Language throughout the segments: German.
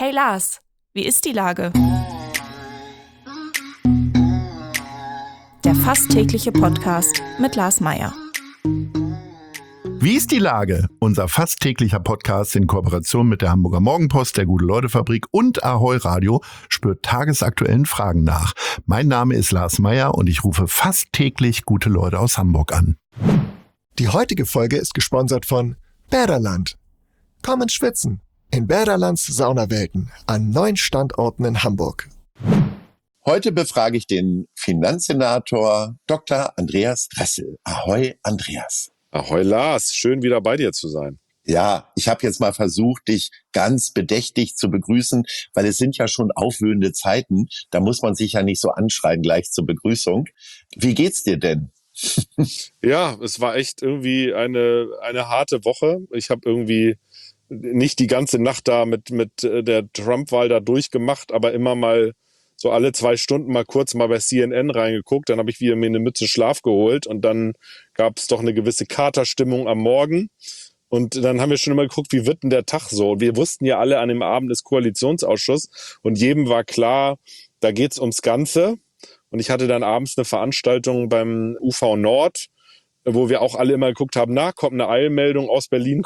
Hey Lars, wie ist die Lage? Der fast tägliche Podcast mit Lars Meyer. Wie ist die Lage? Unser fast täglicher Podcast in Kooperation mit der Hamburger Morgenpost, der Gute-Leute-Fabrik und Ahoi Radio spürt tagesaktuellen Fragen nach. Mein Name ist Lars Meyer und ich rufe fast täglich gute Leute aus Hamburg an. Die heutige Folge ist gesponsert von Bäderland. Komm ins Schwitzen in Bäderlands Saunawelten an 9 Standorten in Hamburg. Heute befrage ich den Finanzsenator Dr. Andreas Dressel. Ahoi, Andreas. Ahoi Lars, schön wieder bei dir zu sein. Ja, ich habe jetzt mal versucht, dich ganz bedächtig zu begrüßen, weil es sind ja schon aufwühlende Zeiten. Da muss man sich ja nicht so anschreien gleich zur Begrüßung. Wie geht's dir denn? Ja, es war echt irgendwie eine harte Woche. Ich habe irgendwie nicht die ganze Nacht da mit der Trump-Wahl da durchgemacht, aber immer mal so alle 2 Stunden mal kurz mal bei CNN reingeguckt. Dann habe ich wieder mir eine Mütze Schlaf geholt und dann gab es doch eine gewisse Katerstimmung am Morgen. Und dann haben wir schon immer geguckt, wie wird denn der Tag so? Wir wussten ja alle, an dem Abend ist Koalitionsausschuss und jedem war klar, da geht's ums Ganze. Und ich hatte dann abends eine Veranstaltung beim UV Nord, wo wir auch alle immer geguckt haben, kommt eine Eilmeldung aus Berlin,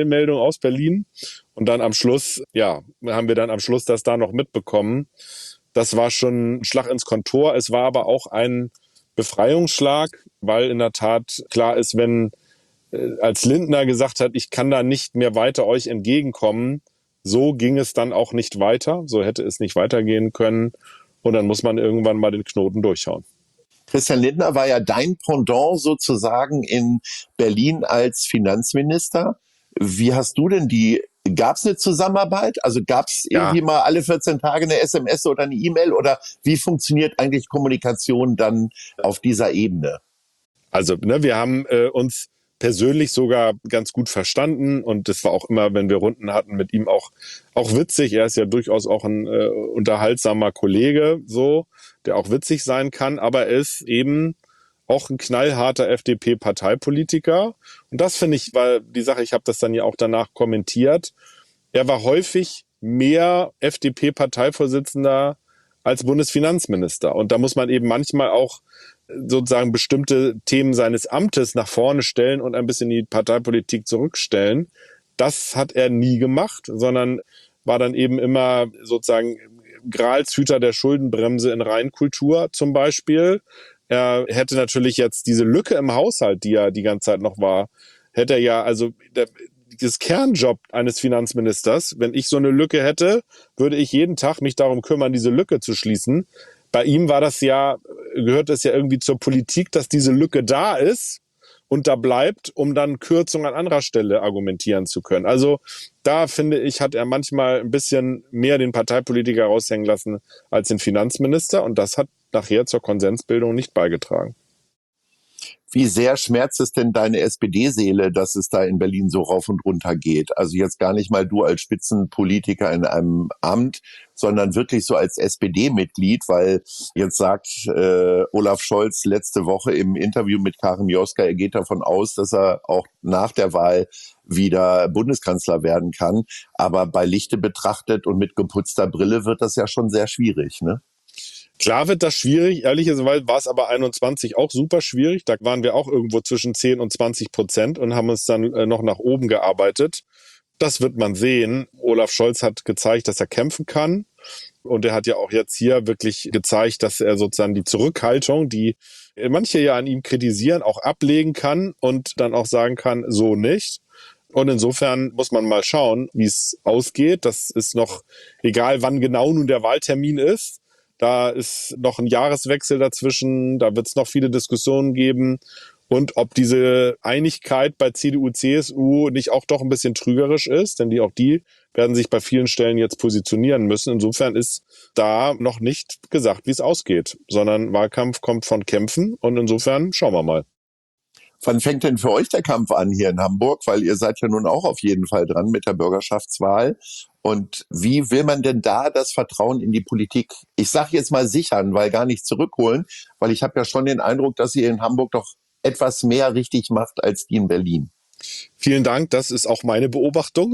Und dann am Schluss, haben wir dann am Schluss das da noch mitbekommen. Das war schon ein Schlag ins Kontor. Es war aber auch ein Befreiungsschlag, weil in der Tat klar ist, wenn als Lindner gesagt hat, ich kann da nicht mehr weiter euch entgegenkommen, so ging es dann auch nicht weiter. So hätte es nicht weitergehen können. Und dann muss man irgendwann mal den Knoten durchhauen. Christian Lindner war ja dein Pendant sozusagen in Berlin als Finanzminister. Wie hast du denn gab es eine Zusammenarbeit? Also gab es irgendwie mal alle 14 Tage eine SMS oder eine E-Mail? Oder wie funktioniert eigentlich Kommunikation dann auf dieser Ebene? Also, wir haben uns persönlich sogar ganz gut verstanden und das war auch immer, wenn wir Runden hatten, mit ihm auch witzig. Er ist ja durchaus auch ein unterhaltsamer Kollege, so, der auch witzig sein kann, aber er ist eben auch ein knallharter FDP-Parteipolitiker. Und das finde ich, war die Sache, ich habe das dann ja auch danach kommentiert, er war häufig mehr FDP-Parteivorsitzender als Bundesfinanzminister. Und da muss man eben manchmal auch sozusagen bestimmte Themen seines Amtes nach vorne stellen und ein bisschen die Parteipolitik zurückstellen. Das hat er nie gemacht, sondern war dann eben immer sozusagen Gralshüter der Schuldenbremse in Reinkultur zum Beispiel. Er hätte natürlich jetzt diese Lücke im Haushalt, die ja die ganze Zeit noch war, hätte er ja, also das Kernjob eines Finanzministers, wenn ich so eine Lücke hätte, würde ich jeden Tag mich darum kümmern, diese Lücke zu schließen. Bei ihm gehört es ja irgendwie zur Politik, dass diese Lücke da ist und da bleibt, um dann Kürzungen an anderer Stelle argumentieren zu können. Also da finde ich, hat er manchmal ein bisschen mehr den Parteipolitiker raushängen lassen als den Finanzminister und das hat nachher zur Konsensbildung nicht beigetragen. Wie sehr schmerzt es denn deine SPD-Seele, dass es da in Berlin so rauf und runter geht? Also jetzt gar nicht mal du als Spitzenpolitiker in einem Amt, sondern wirklich so als SPD-Mitglied, weil jetzt sagt Olaf Scholz letzte Woche im Interview mit Karin Mioska, er geht davon aus, dass er auch nach der Wahl wieder Bundeskanzler werden kann. Aber bei Lichte betrachtet und mit geputzter Brille wird das ja schon sehr schwierig, ne? Klar wird das schwierig, ehrlicherweise war es aber 21 auch super schwierig. Da waren wir auch irgendwo zwischen 10 und 20% und haben uns dann noch nach oben gearbeitet. Das wird man sehen. Olaf Scholz hat gezeigt, dass er kämpfen kann. Und er hat ja auch jetzt hier wirklich gezeigt, dass er sozusagen die Zurückhaltung, die manche ja an ihm kritisieren, auch ablegen kann und dann auch sagen kann, so nicht. Und insofern muss man mal schauen, wie es ausgeht. Das ist noch, egal wann genau nun der Wahltermin ist. Da ist noch ein Jahreswechsel dazwischen, da wird es noch viele Diskussionen geben. Und ob diese Einigkeit bei CDU, CSU nicht auch doch ein bisschen trügerisch ist, denn auch die werden sich bei vielen Stellen jetzt positionieren müssen. Insofern ist da noch nicht gesagt, wie es ausgeht, sondern Wahlkampf kommt von Kämpfen und insofern schauen wir mal. Wann fängt denn für euch der Kampf an hier in Hamburg? Weil ihr seid ja nun auch auf jeden Fall dran mit der Bürgerschaftswahl. Und wie will man denn da das Vertrauen in die Politik, ich sage jetzt mal sichern, weil gar nicht zurückholen? Weil ich habe ja schon den Eindruck, dass ihr in Hamburg doch etwas mehr richtig macht als die in Berlin. Vielen Dank, das ist auch meine Beobachtung.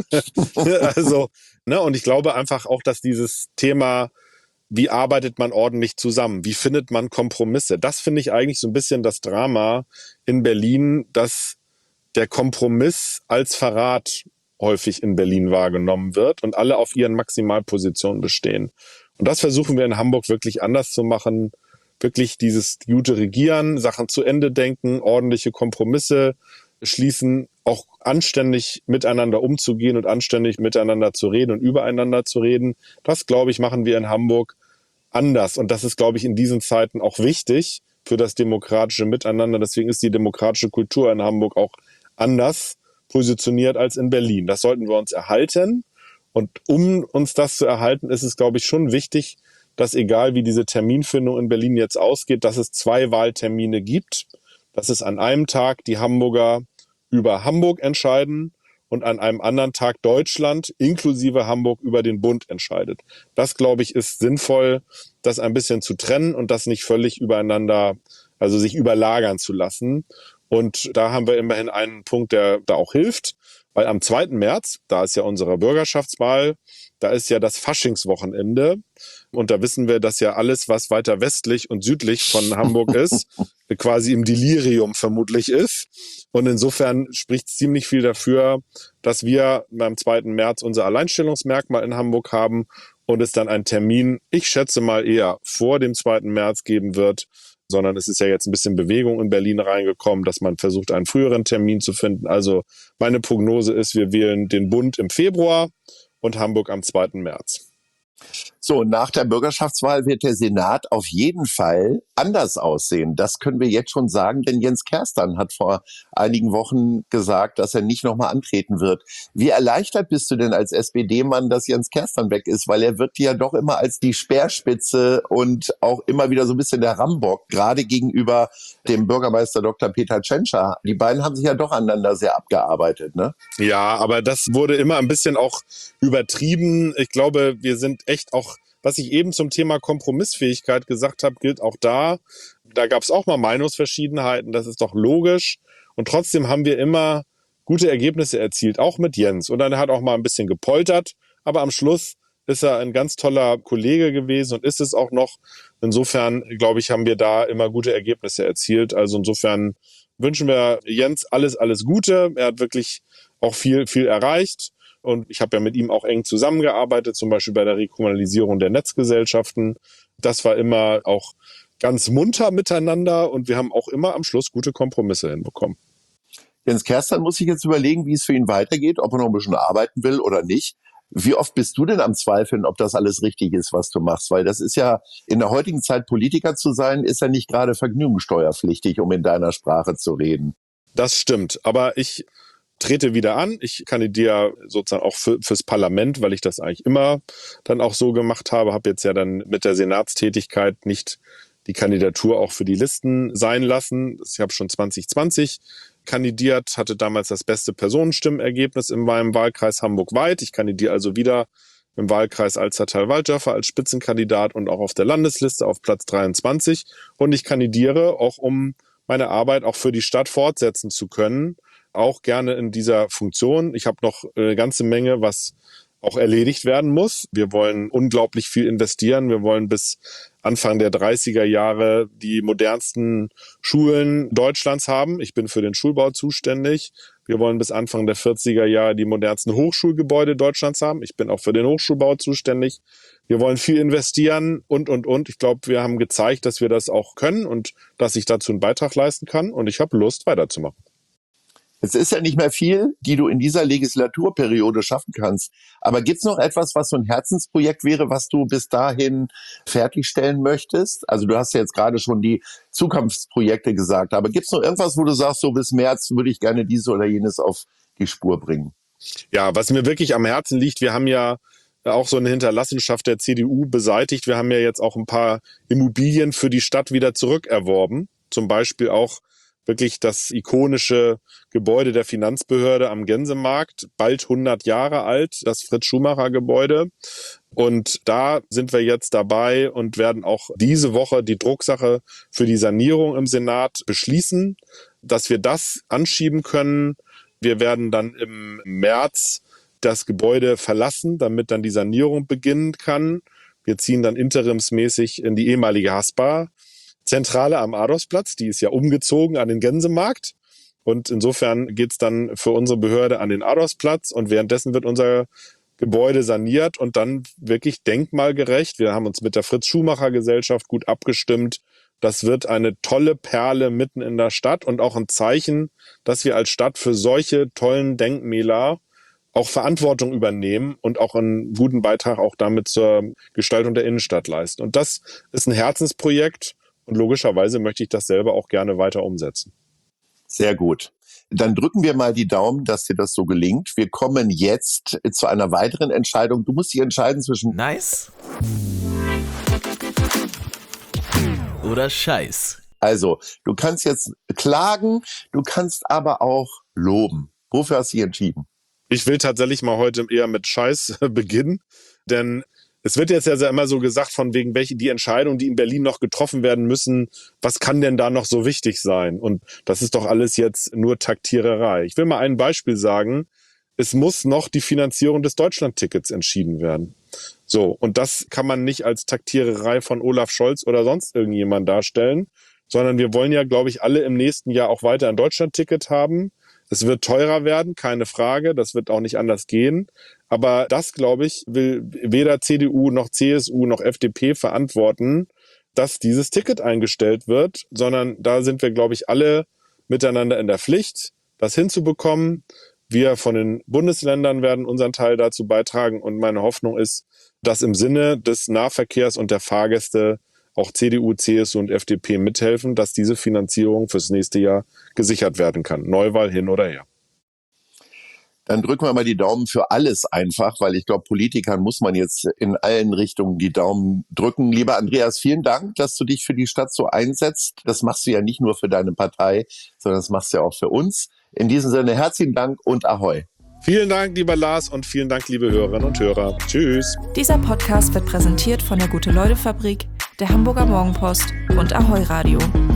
Also, und ich glaube einfach auch, dass dieses Thema, wie arbeitet man ordentlich zusammen? Wie findet man Kompromisse? Das finde ich eigentlich so ein bisschen das Drama in Berlin, dass der Kompromiss als Verrat häufig in Berlin wahrgenommen wird und alle auf ihren Maximalpositionen bestehen. Und das versuchen wir in Hamburg wirklich anders zu machen. Wirklich dieses gute Regieren, Sachen zu Ende denken, ordentliche Kompromisse schließen, auch anständig miteinander umzugehen und anständig miteinander zu reden und übereinander zu reden. Das, glaube ich, machen wir in Hamburg anders. Und das ist, glaube ich, in diesen Zeiten auch wichtig für das demokratische Miteinander. Deswegen ist die demokratische Kultur in Hamburg auch anders positioniert als in Berlin. Das sollten wir uns erhalten. Und um uns das zu erhalten, ist es, glaube ich, schon wichtig, dass egal wie diese Terminfindung in Berlin jetzt ausgeht, dass es 2 Wahltermine gibt. Dass es an einem Tag die Hamburger über Hamburg entscheiden und an einem anderen Tag Deutschland inklusive Hamburg über den Bund entscheidet. Das, glaube ich, ist sinnvoll, das ein bisschen zu trennen und das nicht völlig übereinander, also sich überlagern zu lassen. Und da haben wir immerhin einen Punkt, der da auch hilft, weil am 2. März, da ist ja unsere Bürgerschaftswahl, da ist ja das Faschingswochenende. Und da wissen wir, dass ja alles, was weiter westlich und südlich von Hamburg ist, quasi im Delirium vermutlich ist. Und insofern spricht ziemlich viel dafür, dass wir beim 2. März unser Alleinstellungsmerkmal in Hamburg haben und es dann einen Termin, ich schätze mal eher vor dem 2. März geben wird, sondern es ist ja jetzt ein bisschen Bewegung in Berlin reingekommen, dass man versucht, einen früheren Termin zu finden. Also meine Prognose ist, wir wählen den Bund im Februar und Hamburg am 2. März. So, nach der Bürgerschaftswahl wird der Senat auf jeden Fall anders aussehen. Das können wir jetzt schon sagen, denn Jens Kerstan hat vor einigen Wochen gesagt, dass er nicht nochmal antreten wird. Wie erleichtert bist du denn als SPD-Mann, dass Jens Kerstan weg ist? Weil er wird ja doch immer als die Speerspitze und auch immer wieder so ein bisschen der Rambock, gerade gegenüber dem Bürgermeister Dr. Peter Tschentscher. Die beiden haben sich ja doch aneinander sehr abgearbeitet, ne? Ja, aber das wurde immer ein bisschen auch übertrieben. Ich glaube, wir sind echt auch, was ich eben zum Thema Kompromissfähigkeit gesagt habe, gilt auch da. Da gab es auch mal Meinungsverschiedenheiten, das ist doch logisch. Und trotzdem haben wir immer gute Ergebnisse erzielt, auch mit Jens. Und dann hat er auch mal ein bisschen gepoltert, aber am Schluss ist er ein ganz toller Kollege gewesen und ist es auch noch. Insofern, glaube ich, haben wir da immer gute Ergebnisse erzielt. Also insofern wünschen wir Jens alles Gute. Er hat wirklich auch viel erreicht. Und ich habe ja mit ihm auch eng zusammengearbeitet, zum Beispiel bei der Rekommunalisierung der Netzgesellschaften. Das war immer auch ganz munter miteinander und wir haben auch immer am Schluss gute Kompromisse hinbekommen. Jens Kerstan muss sich jetzt überlegen, wie es für ihn weitergeht, ob er noch ein bisschen arbeiten will oder nicht. Wie oft bist du denn am Zweifeln, ob das alles richtig ist, was du machst? Weil das ist ja, in der heutigen Zeit Politiker zu sein, ist ja nicht gerade vergnügungssteuerpflichtig, um in deiner Sprache zu reden. Das stimmt, aber ich trete wieder an. Ich kandidiere sozusagen auch fürs Parlament, weil ich das eigentlich immer dann auch so gemacht habe. Habe jetzt ja dann mit der Senatstätigkeit nicht die Kandidatur auch für die Listen sein lassen. Ich habe schon 2020 kandidiert, hatte damals das beste Personenstimmenergebnis in meinem Wahlkreis Hamburg-Weit. Ich kandidiere also wieder im Wahlkreis Alzertal-Waldörfer als Spitzenkandidat und auch auf der Landesliste auf Platz 23. Und ich kandidiere auch, um meine Arbeit auch für die Stadt fortsetzen zu können, auch gerne in dieser Funktion. Ich habe noch eine ganze Menge, was auch erledigt werden muss. Wir wollen unglaublich viel investieren. Wir wollen bis Anfang der 30er Jahre die modernsten Schulen Deutschlands haben. Ich bin für den Schulbau zuständig. Wir wollen bis Anfang der 40er Jahre die modernsten Hochschulgebäude Deutschlands haben. Ich bin auch für den Hochschulbau zuständig. Wir wollen viel investieren und. Ich glaube, wir haben gezeigt, dass wir das auch können und dass ich dazu einen Beitrag leisten kann. Und ich habe Lust, weiterzumachen. Es ist ja nicht mehr viel, die du in dieser Legislaturperiode schaffen kannst. Aber gibt's noch etwas, was so ein Herzensprojekt wäre, was du bis dahin fertigstellen möchtest? Also du hast ja jetzt gerade schon die Zukunftsprojekte gesagt, aber gibt's noch irgendwas, wo du sagst, so bis März würde ich gerne dieses oder jenes auf die Spur bringen? Ja, was mir wirklich am Herzen liegt, wir haben ja auch so eine Hinterlassenschaft der CDU beseitigt. Wir haben ja jetzt auch ein paar Immobilien für die Stadt wieder zurückerworben. Zum Beispiel auch wirklich das ikonische Gebäude der Finanzbehörde am Gänsemarkt, bald 100 Jahre alt, das Fritz-Schumacher-Gebäude. Und da sind wir jetzt dabei und werden auch diese Woche die Drucksache für die Sanierung im Senat beschließen, dass wir das anschieben können. Wir werden dann im März das Gebäude verlassen, damit dann die Sanierung beginnen kann. Wir ziehen dann interimsmäßig in die ehemalige Haspa-Zentrale am Adolfsplatz. Die ist ja umgezogen an den Gänsemarkt. Und insofern geht's dann für unsere Behörde an den Adolfsplatz. Und währenddessen wird unser Gebäude saniert und dann wirklich denkmalgerecht. Wir haben uns mit der Fritz-Schumacher-Gesellschaft gut abgestimmt. Das wird eine tolle Perle mitten in der Stadt und auch ein Zeichen, dass wir als Stadt für solche tollen Denkmäler auch Verantwortung übernehmen und auch einen guten Beitrag auch damit zur Gestaltung der Innenstadt leisten. Und das ist ein Herzensprojekt und logischerweise möchte ich das selber auch gerne weiter umsetzen. Sehr gut. Dann drücken wir mal die Daumen, dass dir das so gelingt. Wir kommen jetzt zu einer weiteren Entscheidung. Du musst dich entscheiden zwischen Nice oder Scheiß. Also, du kannst jetzt klagen, du kannst aber auch loben. Wofür hast du dich entschieden? Ich will tatsächlich mal heute eher mit Scheiß beginnen, denn es wird jetzt ja immer so gesagt, von wegen welche die Entscheidungen, die in Berlin noch getroffen werden müssen, was kann denn da noch so wichtig sein? Und das ist doch alles jetzt nur Taktiererei. Ich will mal ein Beispiel sagen. Es muss noch die Finanzierung des Deutschlandtickets entschieden werden. So, und das kann man nicht als Taktiererei von Olaf Scholz oder sonst irgendjemand darstellen, sondern wir wollen ja, glaube ich, alle im nächsten Jahr auch weiter ein Deutschlandticket haben. Es wird teurer werden, keine Frage, das wird auch nicht anders gehen. Aber das, glaube ich, will weder CDU noch CSU noch FDP verantworten, dass dieses Ticket eingestellt wird, sondern da sind wir, glaube ich, alle miteinander in der Pflicht, das hinzubekommen. Wir von den Bundesländern werden unseren Teil dazu beitragen und meine Hoffnung ist, dass im Sinne des Nahverkehrs und der Fahrgäste auch CDU, CSU und FDP mithelfen, dass diese Finanzierung fürs nächste Jahr gesichert werden kann. Neuwahl hin oder her. Dann drücken wir mal die Daumen für alles einfach, weil ich glaube, Politikern muss man jetzt in allen Richtungen die Daumen drücken. Lieber Andreas, vielen Dank, dass du dich für die Stadt so einsetzt. Das machst du ja nicht nur für deine Partei, sondern das machst du ja auch für uns. In diesem Sinne, herzlichen Dank und Ahoi. Vielen Dank, lieber Lars, und vielen Dank, liebe Hörerinnen und Hörer. Tschüss. Dieser Podcast wird präsentiert von der Gute-Leute-Fabrik, der Hamburger Morgenpost und Ahoi Radio.